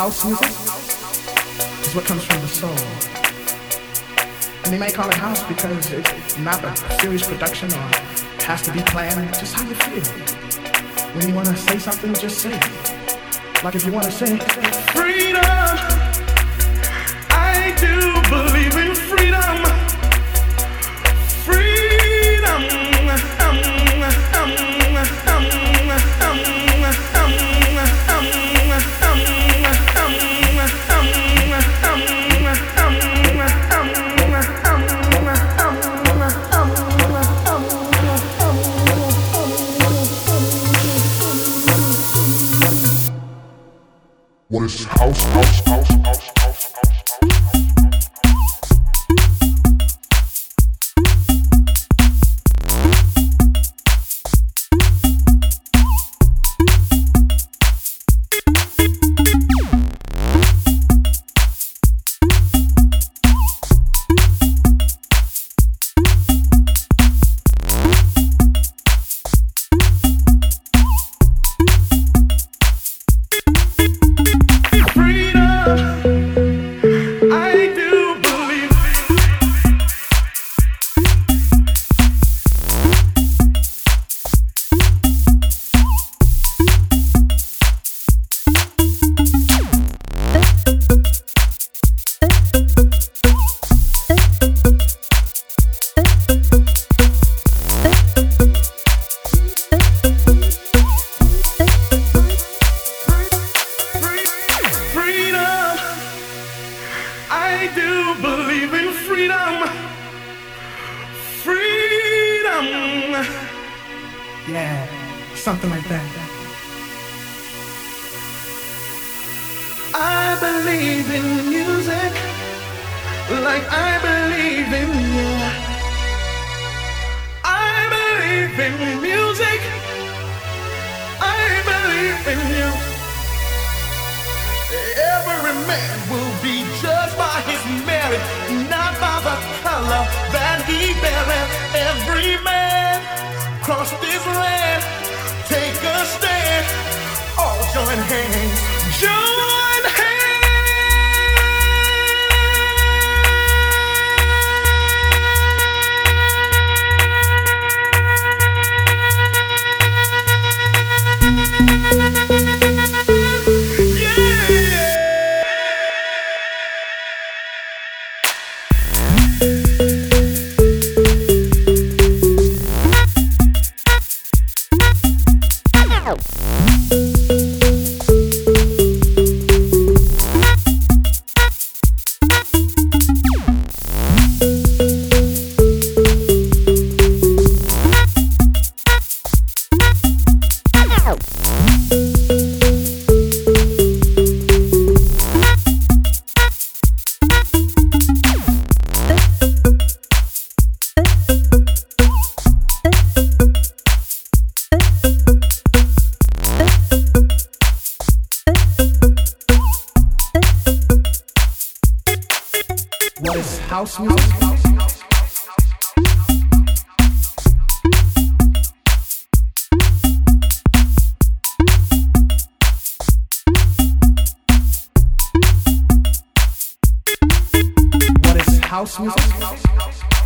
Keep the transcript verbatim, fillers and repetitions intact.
house music is what comes from the soul. And they may call it house because it's not a serious production or has to be planned, just how you feel. When you want to say something, just say it. Like if you want to say, freedom, I do believe in freedom. Freedom, um, um, um, um, what is house, house, house, house, house, house, house? Yeah, something like that. I believe in music like I believe in you. I believe in music. I believe in you. Every man will be judged by his merit, not by the color that he beareth. Every man cross this land, take a stand, all join hands, join hands. What is house music? What is house music?